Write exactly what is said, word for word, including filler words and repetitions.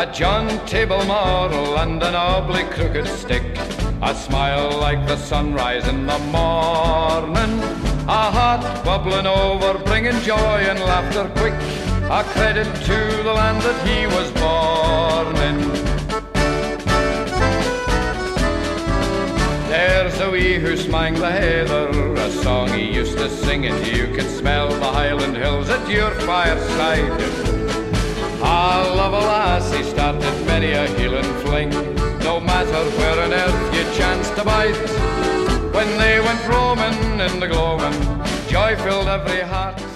a John Table Moral and an oblique crooked stick, a smile like the sunrise in the morning, a heart bubbling over, bringing joy and laughter quick, a credit to the land that he was born in. There's a wee who smang the heather, a song he used to sing, and you could smell the Highland hills at your fireside. Ah, love a lassie started many a heel and fling, no matter where on earth you chanced to bite. When they went roaming in the gloaming, joy filled every heart.